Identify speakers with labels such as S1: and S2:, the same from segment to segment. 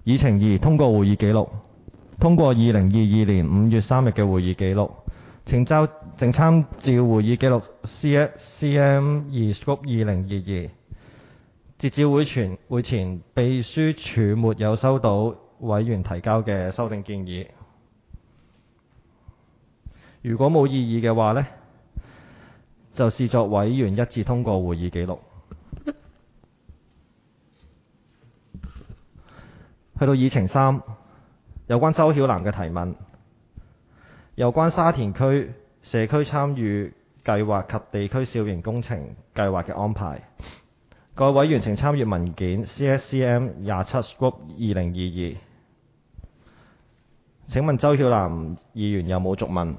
S1: 議程2，通過會議記錄。通過2022年5月3日嘅會議記錄。請參照會議記錄 CM2 Scope 2022。截至會前，秘書處沒有收到委員提交嘅修訂建議。如果冇異議嘅話呢，就視作委員一致通過會議記錄。去到議程3，有關周曉嵐嘅提問，有關沙田區社區參與計劃及地區小型工程計劃嘅安排。各位委員請參閱文件 CSCM 27 Scope 2022。請問周曉嵐議員有冇續問？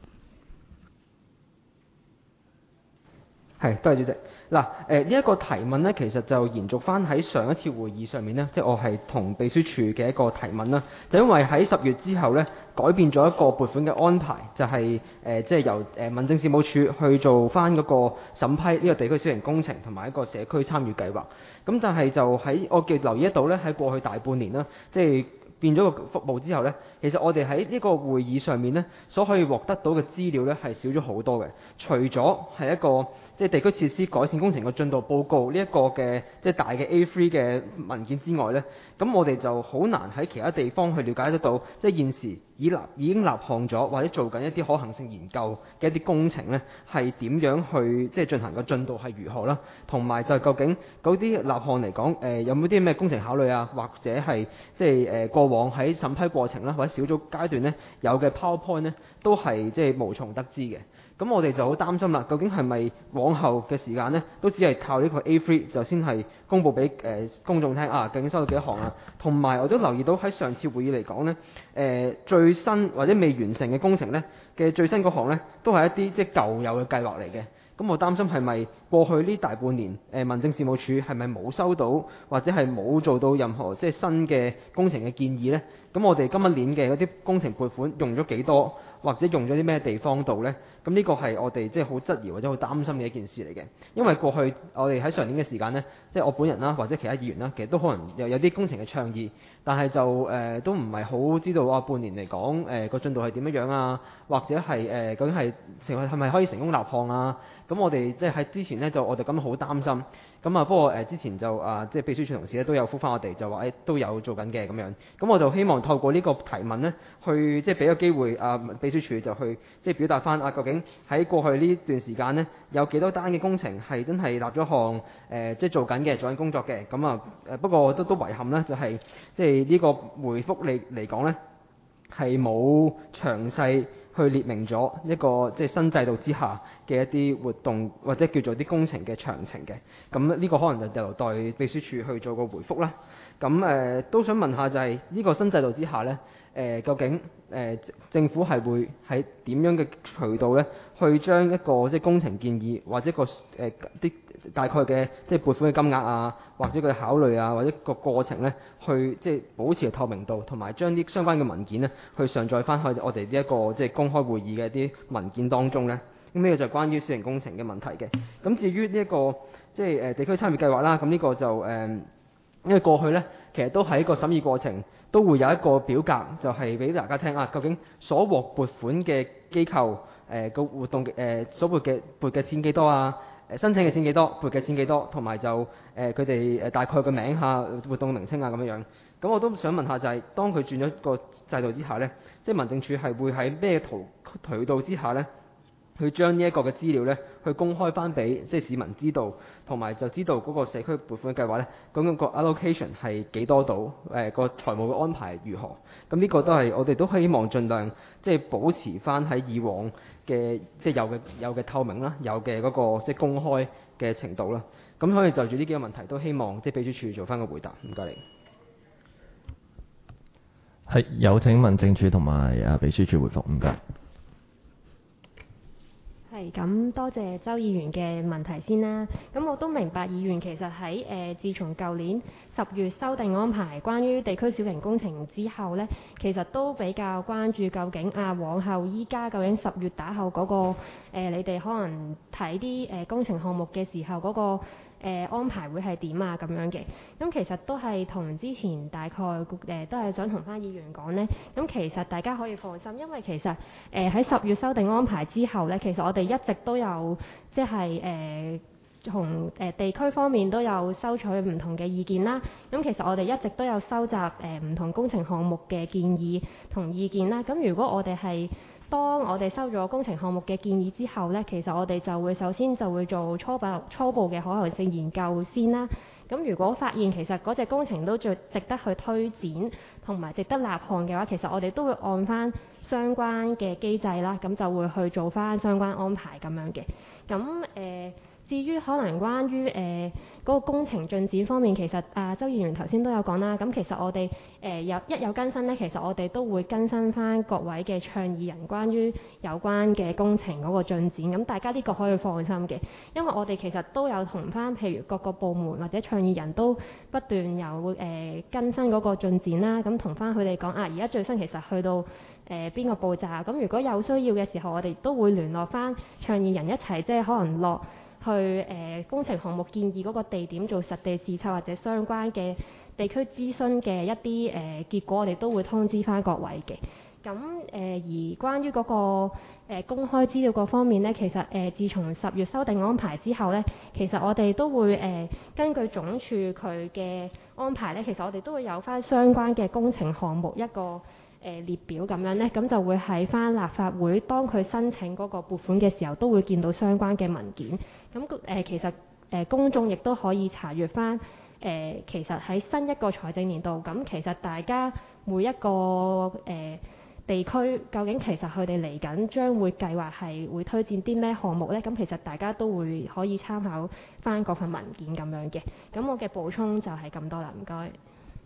S2: 係，多謝主席。嗱，呢一個提問呢，其實就延續翻喺上一次會議上面呢，即係我係同秘書處嘅一個提問啦。就因為喺10月之後呢，改變咗一個撥款嘅安排，就係即係由民政事務處去做翻嗰個審批呢個地區小型工程同埋一個社區參與計劃。咁但係就喺我嘅留意得到呢，喺過去大半年啦，即係變咗個服務之後呢，其實我哋喺呢個會議上面呢，所可以獲得到嘅資料呢，係少咗好多嘅。除咗係一個即係地區設施改善工程嘅進度報告呢一個嘅即係大嘅 A3 嘅文件之外呢，咁我哋就好難喺其他地方去了解得到，即係現時已經立項咗或者做緊一啲可行性研究嘅一啲工程呢，係點樣去即係進行嘅進度係如何啦，同埋就究竟嗰啲立項嚟講，有冇啲咩工程考慮啊，或者係即係過往喺審批過程啦或者小組階段呢，有嘅 PowerPoint 呢，都係即係無從得知嘅。咁我哋就好擔心啦，究竟係咪往後嘅時間呢，都只係靠呢個 A3 就先係公佈俾公眾聽啊？究竟收到幾多項啊？同埋我都留意到喺上次會議嚟講呢，最新或者未完成嘅工程呢嘅最新嗰項呢，都係一啲即係舊有嘅計劃嚟嘅。咁我擔心係咪過去呢大半年民政事務處係咪冇收到或者係冇做到任何即係新嘅工程嘅建議呢？咁我哋今年嘅嗰啲工程撥款用咗幾多，或者用咗啲咩地方度呢？咁呢個係我哋即係好質疑或者好擔心嘅一件事嚟嘅。因為過去我哋喺上年嘅時間呢，即係我本人啦或者其他議員啦，其實都可能有啲工程嘅倡議，但係就都唔係好知道半年嚟講個進度係點樣啊，或者係究竟係咪可以成功立項啊？咁我哋即係喺之前呢，就我哋咁好擔心。咁啊，不過之前就即係秘書處同事咧都有覆返我哋，就話都有做緊嘅咁樣。咁我就希望透過呢個提問呢，去即係俾個機會秘書處就去即係表達返究竟喺過去呢段時間呢，有幾多單嘅工程係真係立咗項即係做緊工作嘅。咁啊不過都遺憾呢，就係即係呢個回覆嚟講呢，係冇詳細去列明咗一個即係新制度之下嘅一啲活動或者叫做啲工程嘅詳情嘅。咁呢個可能就留待秘書處去做個回覆啦。咁都想問下就係呢個新制度之下呢，究竟政府係會喺點樣嘅渠道呢，去將一個即係工程建議或者個啲大概嘅即係撥款嘅金額啊，或者佢考慮啊，或者個過程呢，去即係保持透明度，同埋將啲相關嘅文件呢，去上載翻去我哋呢一個即係公開會議嘅一啲文件當中呢。咁呢個就關於小型工程嘅問題嘅。咁至於呢一個即係地區參與計劃啦，咁呢個就因為過去呢，其實都喺一個審議過程都會有一個表格，就係俾大家聽究竟所獲撥款嘅機構個活動所撥嘅錢幾多啊？申請嘅錢幾多，撥嘅錢幾多，同埋就佢哋大概個名下活動名稱啊咁樣樣。咁我都想問下就係當佢轉咗個制度之下呢，即係民政處係會喺咩渠道之下呢，去將呢一個嘅資料呢，去公開翻俾即係市民知道，同埋就知道嗰個社區撥款嘅計劃呢，咁個 allocation 係幾多度，個財務嘅安排如何？咁呢個都係我哋都希望盡量即係保持翻喺以往嘅即係有嘅透明啦，有嘅嗰個即係公開嘅程度啦。咁所以就住呢幾個問題都希望即係秘書處做翻個回答。唔該你。
S1: 係，有請民政處同埋秘書處回覆。唔該。
S3: 係咁，多謝周議員嘅問題先啦。咁我都明白議員其實喺自從舊年10月修訂安排關於地區小型工程之後呢，其實都比較關注究竟往後依家究竟10月打後嗰個你哋可能睇啲工程項目嘅時候嗰個安排會係點啊咁樣嘅。咁其實都係同之前大概都係想同翻議員講呢。咁其實大家可以放心，因為其實喺10月修訂安排之後呢，其實我哋一直都有即係從地區方面都有收取唔同嘅意見啦。咁其實我哋一直都有收集唔同工程項目嘅建議同意見啦。咁如果我哋當我哋收咗工程項目嘅建議之後呢，其實我哋就會首先就會做初步嘅可行性研究先啦。咁如果發現其實嗰隻工程都最值得去推展同埋值得立項嘅話，其實我哋都會按翻相關嘅機制啦，咁就會去做翻相關安排咁樣嘅。咁至於可能關於嗰個工程進展方面，其實周議員頭先都有講啦。咁其實我哋有更新呢，其實我哋都會更新翻各位嘅倡議人關於有關嘅工程嗰個進展。咁大家呢個可以放心嘅，因為我哋其實都有同翻譬如各個部門或者倡議人都不斷有更新嗰個進展啦。咁同翻佢哋講而家最新其實去到邊個步驟。咁如果有需要嘅時候，我哋都會聯絡翻倡議人一齊，即係可能落去工程項目建議嗰個地點做實地視察或者相關嘅地區諮詢嘅一啲結果，我哋都會通知翻各位嘅。咁而關於嗰個公開資料嗰方面呢，其實自從10月修訂安排之後呢，其實我哋都會根據總署佢嘅安排呢，其實我哋都會有翻相關嘅工程項目一個列表咁樣呢，咁就會喺翻立法會當佢申請嗰個撥款嘅時候，都會見到相關嘅文件。咁其實公眾亦都可以查閱翻其實喺新一個財政年度，咁其實大家每一個地區究竟其實佢哋嚟緊將會計劃係會推薦啲咩項目呢？咁其實大家都會可以參考翻嗰份文件咁樣嘅。咁我嘅補充就係咁多啦，唔該。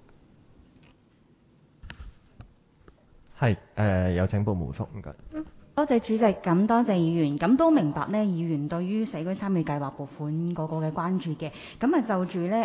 S1: 係有請部門回覆，唔該。
S4: 多謝主席，咁多謝議員，咁都明白呢議員對於社區參與計劃撥款嗰個嘅關注嘅。咁就住呢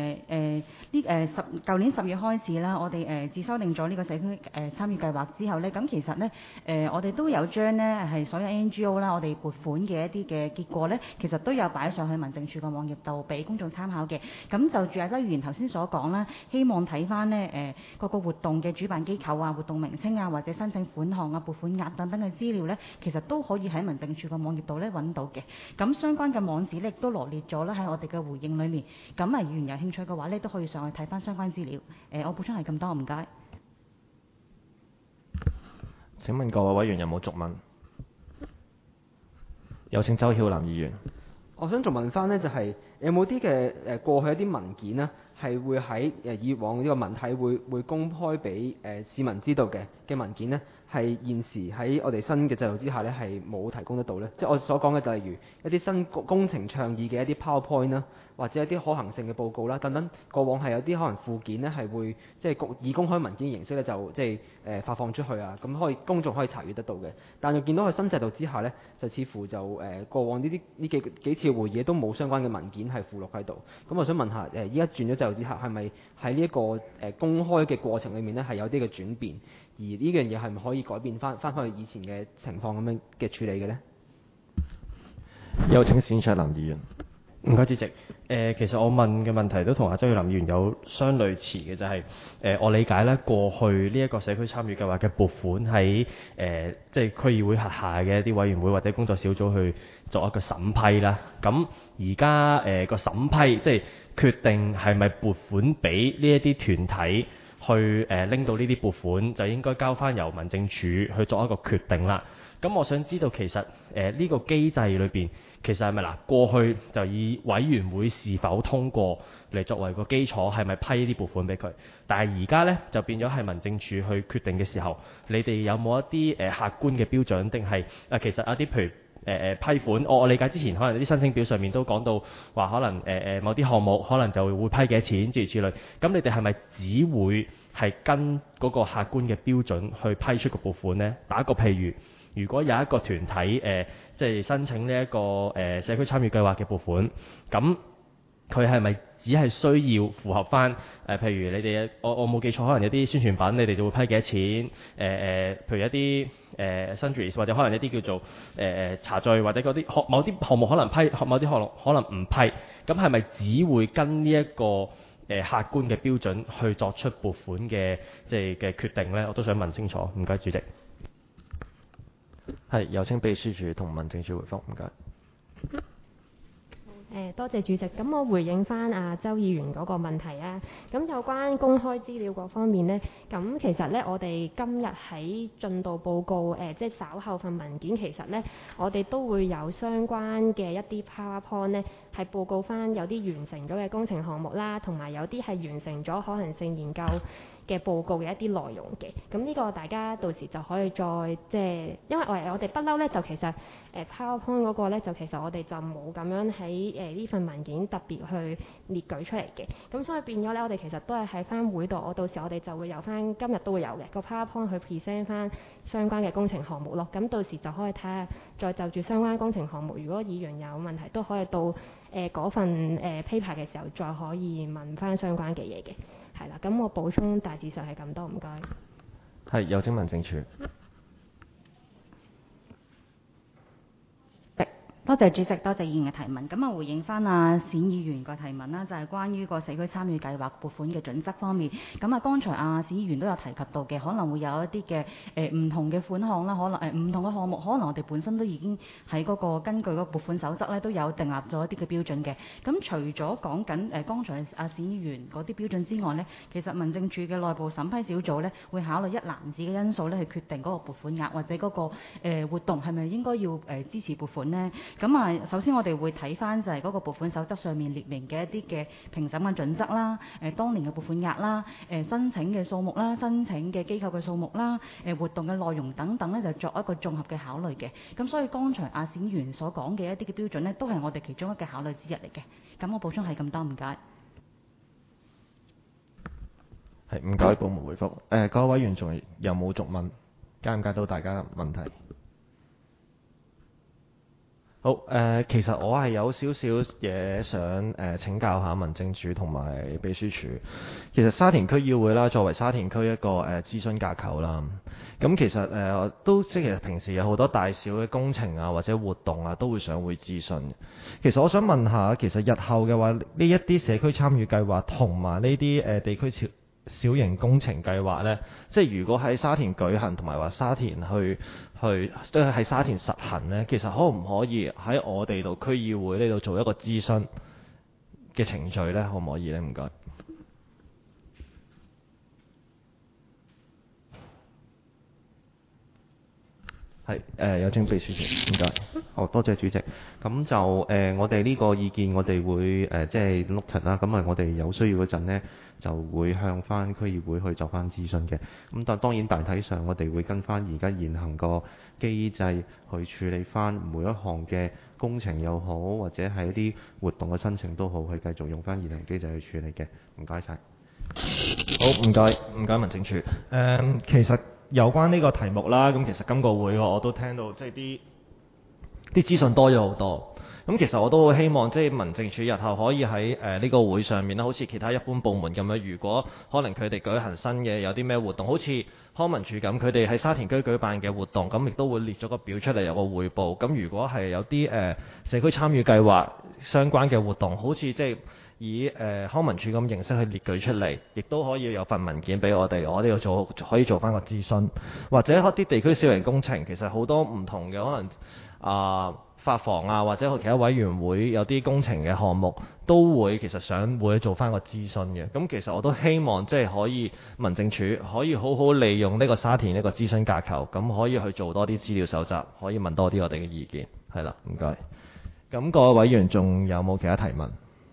S4: 舊年10月開始啦，我哋自修訂咗呢個社區參與計劃之後呢，咁其實呢我哋都有將呢係所有 NGO 啦，我哋撥款嘅一啲嘅結果呢，其實都有擺上去民政處個網頁度俾公眾參考嘅。咁就住周議員頭先所講啦，希望睇翻呢各個活動嘅主辦機構啊、活動名稱啊、或者申請款項啊、撥款額等等嘅資料呢，其實都可以喺民政處個網頁度呢揾到嘅。咁相關嘅網址呢，亦都羅列咗啦喺我哋嘅回應裏面。咁議員有興趣嘅話呢，都可以上去睇翻相關資料。我補充係咁多，唔該。
S1: 請問各位委員有冇續問？有請周曉林議員。
S2: 我想仲問翻呢，就係有冇啲嘅過去一啲文件呢，係會喺以往呢個文體會公開俾市民知道嘅文件呢，係現時喺我哋新嘅制度之下呢，係冇提供得到呢？即係我所講嘅，就例如一啲新工程倡議嘅一啲 PowerPoint 啦，或者一啲可行性嘅報告啦等等。過往係有啲可能附件呢，係會即係以公開文件形式呢，就即係發放出去啊，咁可以公眾可以查閲得到嘅。但係見到喺新制度之下呢，就似乎就過往呢幾次會議都冇相關嘅文件係附錄喺度。咁我想問下依家轉咗制度之下，係咪喺呢一個公開嘅過程裏面呢，係有啲嘅轉變？而呢樣嘢係咪可以改變翻去以前嘅情況咁樣嘅處理嘅呢？
S1: 有請冼卓林議員。唔該，主席。其實我問嘅問題都同阿周耀林議員有相類似嘅，就係、我理解咧，過去呢一個社區參與計劃嘅撥款喺即係區議會轄下嘅一啲委員會或者工作小組去作一個審批啦。咁而家個審批即係決定係咪撥款俾呢一啲團體去拎到呢啲撥款，就應該交翻由民政處去作一個決定啦。咁我想知道其實呢個機制裏邊，其實係咪嗱過去就以委員會是否通過嚟作為個基礎，係咪批啲撥款俾佢？但係而家呢，就變咗係民政處去決定嘅時候，你哋有冇一啲客觀嘅標準，定係其實一啲譬如批款？我理解之前可能啲申請表上面都講到話，可能某啲項目可能就會批幾多錢諸如此類。咁你哋係咪只會係跟嗰個客觀嘅標準去批出個撥款呢？打個譬如。如果有一個團體即係申請呢一個社區參與計劃嘅撥款，咁佢係咪只係需要符合翻譬如你哋我冇記錯，可能有啲宣傳品你哋就會批幾多錢？譬如一啲
S5: sundries 或者可能一啲叫做茶敘或者嗰啲某啲項目可能批，某啲項目可能唔批，咁係咪只會跟呢一個客觀嘅標準去作出撥款嘅嘅決定呢？我都想問清楚，唔該主席。
S1: 係，有請秘書處同民政處回覆，唔該。
S3: 多謝主席。咁我回應翻周議員嗰個問題啊。咁有關公開資料嗰方面呢，咁其實呢，我哋今日喺進度報告即係稍後份文件，其實呢，我哋都會有相關嘅一啲 PowerPoint 呢，係報告翻有啲完成咗嘅工程項目啦，同埋有啲係完成咗可能性研究嘅報告嘅一啲內容嘅。咁呢個大家到時就可以再即係，因為我哋不嬲呢，就其實PowerPoint 嗰個呢，就其實我哋就冇咁樣喺呢份文件特別去列舉出嚟嘅。咁所以變咗呢，我哋其實都係喺翻會度，到時我哋就會有翻今日都會有嘅個 PowerPoint 去 present 翻相關嘅工程項目咯。咁到時就可以睇下，再就住相關工程項目，如果議員有問題，都可以到嗰份paper 嘅時候再可以問翻相關嘅嘢嘅。係啦，咁我補充大致上係咁多，唔該。
S1: 係，有請民政處。
S4: 多謝主席，多謝議員嘅提問。咁回應翻冼議員個提問啦，就係關於個社區參與計劃撥款嘅準則方面。咁剛才冼議員都有提及到嘅，可能會有一啲嘅唔同嘅款項啦，可能唔同嘅項目，可能我哋本身都已經喺嗰個根據嗰個撥款守則咧都有訂立咗一啲嘅標準嘅。咁除咗講緊剛才冼議員嗰啲標準之外呢，其實民政處嘅內部審批小組呢會考慮一籃子嘅因素咧去決定嗰個撥款額或者嗰個活動係咪應該要支持撥款呢？咁首先我哋會睇翻就係嗰個撥款守則上面列明嘅一啲嘅評審嘅準則啦，當年嘅撥款額啦，申請嘅數目啦，申請嘅機構嘅數目啦，活動嘅內容等等咧，就作一個綜合嘅考慮嘅。咁所以剛才冼議員所講嘅一啲嘅標準呢，都係我哋其中一個考慮之一嚟嘅。咁我補充係咁多，唔該。
S1: 係，唔該，部門回覆。各位委員仲有冇續問？解唔解到大家問題？好，其實我係有少少嘢想請教下民政處同埋秘書處。其實沙田區議會啦，作為沙田區一個諮詢架構啦，咁其實都即係其實平時有好多大小嘅工程啊或者活動啊都會上會諮詢。其實我想問下，其實日後嘅話，呢一啲社區參與計劃同埋呢啲地區小型工程計劃呢，即係如果喺沙田舉行同埋話沙田去都係喺沙田實行呢，其實可唔可以喺我哋度區議會呢度做一個諮詢嘅程序呢？可唔可以呢？唔該。係有請秘書處，唔該。
S6: 好多謝主席。咁就我哋呢個意見，我哋會即係 note 啦。咁我哋有需要嗰陣呢，就會向翻區議會去做翻諮詢嘅。咁但當然大體上，我哋會跟翻而家現行個機制去處理翻每一項嘅工程又好，或者係一啲活動嘅申請都好，去繼續用翻現行機制去處理嘅。唔該晒。
S1: 好，唔該民政處。其實有關呢個題目啦，咁其實今個會我都聽到即係啲資訊多咗好多。咁其實我都希望即係民政處日後可以喺呢個會上面啦，好似其他一般部門咁樣，如果可能佢哋舉行新嘅有啲咩活動，好似康文署咁，佢哋喺沙田區舉辦嘅活動，咁亦都會列咗個表出嚟，有個彙報。咁如果係有啲社區參與計劃相關嘅活動，好似即係以康文署咁形式去列舉出嚟，亦都可以有份文件俾我哋要可以做翻個諮詢，或者一啲地區小型工程，其實好多唔同嘅可能發房啊，或者其他委員會有啲工程嘅項目，都會其實想會做翻個諮詢嘅。咁其實我都希望即係可以民政處可以好好利用呢個沙田呢個諮詢架構，咁可以去做多啲資料搜集，可以問多啲我哋嘅意見。係啦，唔該。咁各位委員仲有冇其他提問？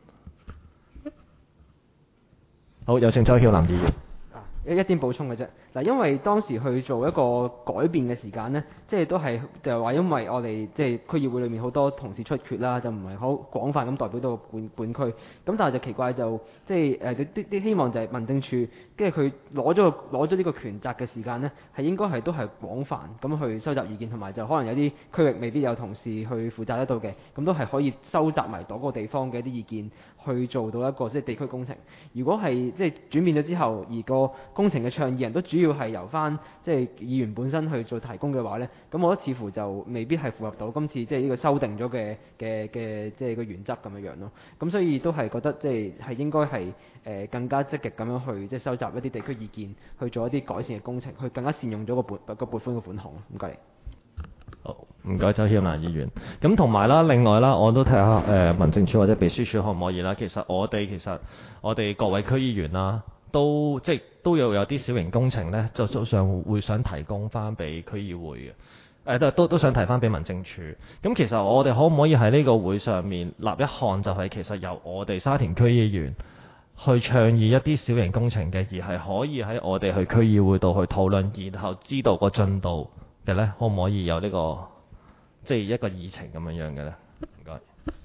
S1: 好，有請周曉林議員。
S2: 一點補充嘅啫。嗱，因為當時去做一個改變嘅時間呢，即係都係就係話，因為我哋即係區議會裏面好多同事出缺啦，就唔係好廣泛咁代表到本區。咁但係就奇怪就即係啲希望就係民政處，跟住佢攞咗呢個權責嘅時間呢，係應該係都係廣泛咁去收集意見，同埋就可能有啲區域未必有同事去負責得到嘅，咁都係可以收集埋嗰個地方嘅一啲意見， 去做到一個即係地區工程。如果係即係轉變咗之後，而個工程嘅倡議人都主要係由翻即係議員本身去做提供嘅話呢，咁我覺得似乎就未必係符合到今次即係呢個修訂咗嘅即係個原則咁樣樣咯。咁所以都係覺得即係應該係更加積極咁樣去即係收集一啲地區意見，去做一啲改善嘅工程，去更加善用咗個撥款嘅款項。唔該你。
S1: 好，唔該周曉蘭議員。咁同埋啦，另外啦，我都睇下民政處或者秘書處可唔可以啦。其實我哋各位區議員啦，都有啲小型工程呢，就上會想提供翻俾區議會嘅。都想提翻俾民政處。咁其實我哋可唔可以喺呢個會上面立一項，就係其實由我哋沙田區議員去倡議一啲小型工程嘅，而係可以喺我哋去區議會度去討論，然後知道個進度嘅呢，可唔可以有呢個即係一個議程咁樣樣嘅呢？唔該。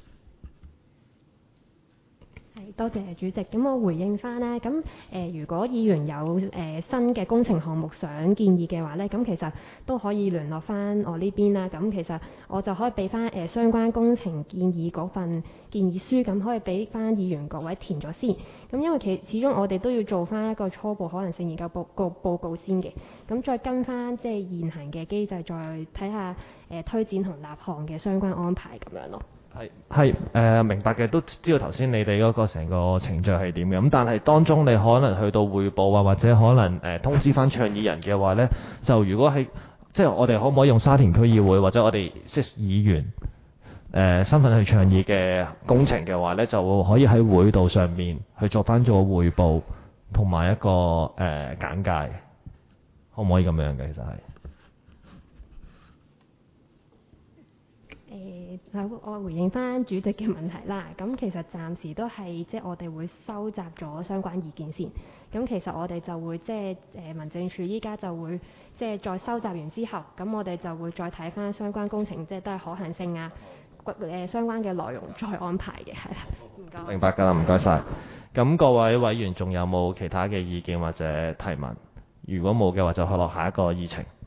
S3: 係，多謝主席。咁我回應翻呢。咁如果議員有新嘅工程項目想建議嘅話呢，咁其實都可以聯絡翻我呢邊啦。咁其實我就可以俾翻相關工程建議嗰份建議書，咁可以俾翻議員各位填咗先。咁因為始終我哋都要做翻一個初步可能性研究報告先嘅，咁再跟翻即係現行嘅機制，再睇下推展同立項嘅相關安排咁樣咯。係
S1: 明白嘅，都知道頭先你哋嗰個成個程序係點嘅。咁但係當中你可能去到匯報啊，或者可能通知翻倡議人嘅話呢，就如果係即係我哋可唔可以用沙田區議會或者我哋即係議員身份去倡議嘅工程嘅話呢，就可以喺會度上面去做翻做匯報同埋一個簡介，可唔可以咁樣嘅？其實係。
S3: 我回應翻主席嘅問題啦。咁其實暫時都係即係我哋會收集咗相關意見先。咁其實我哋就會即係民政處依家就會即係再收集完之後，咁我哋就會再睇翻相關工程，即係都係可行性啊，相關嘅內容再安排嘅，係啦。唔該。
S1: 明白㗎啦，唔該晒。咁各位委員仲有冇其他嘅意見或者提問？如果冇嘅話，就去落下一個議程。